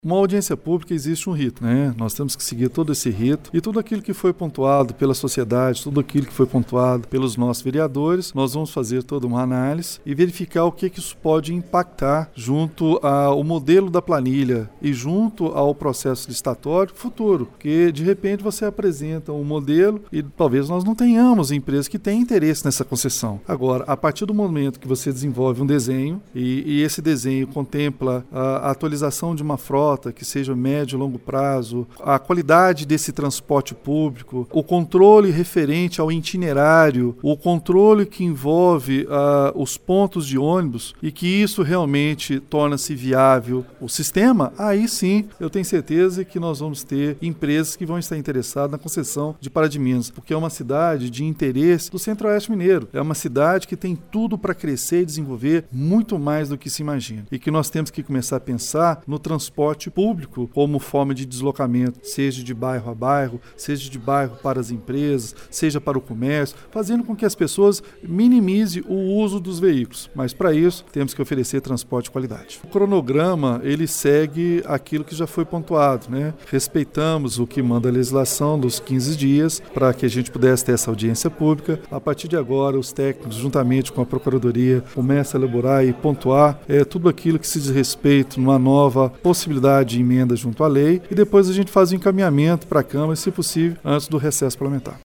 Uma audiência pública existe um rito, né? Nós temos que seguir todo esse rito e tudo aquilo que foi pontuado pela sociedade, tudo aquilo que foi pontuado pelos nossos vereadores, nós vamos fazer toda uma análise e verificar o que isso pode impactar junto ao modelo da planilha e junto ao processo licitatório futuro, porque de repente você apresenta um modelo e talvez nós não tenhamos empresas que têm interesse nessa concessão. Agora, a partir do momento que você desenvolve um desenho e esse desenho contempla a atualização de uma frota que seja médio e longo prazo, a qualidade desse transporte público, o controle referente ao itinerário, o controle que envolve os pontos de ônibus e que isso realmente torna-se viável o sistema, aí sim eu tenho certeza que nós vamos ter empresas que vão estar interessadas na concessão de Pará de Minas, porque é uma cidade de interesse do Centro-Oeste Mineiro. É uma cidade que tem tudo para crescer e desenvolver muito mais do que se imagina. E que nós temos que começar a pensar no transporte público como forma de deslocamento, seja de bairro a bairro, seja de bairro para as empresas, seja para o comércio, fazendo com que as pessoas minimizem o uso dos veículos. Mas para isso, temos que oferecer transporte de qualidade. O cronograma, ele segue aquilo que já foi pontuado, né? Respeitamos o que manda a legislação dos 15 dias para que a gente pudesse ter essa audiência pública. A partir de agora, os técnicos, juntamente com a Procuradoria, começam a elaborar e pontuar tudo aquilo que se diz respeito numa nova possibilidade de emenda junto à lei e depois a gente faz o encaminhamento para a Câmara, se possível, antes do recesso parlamentar.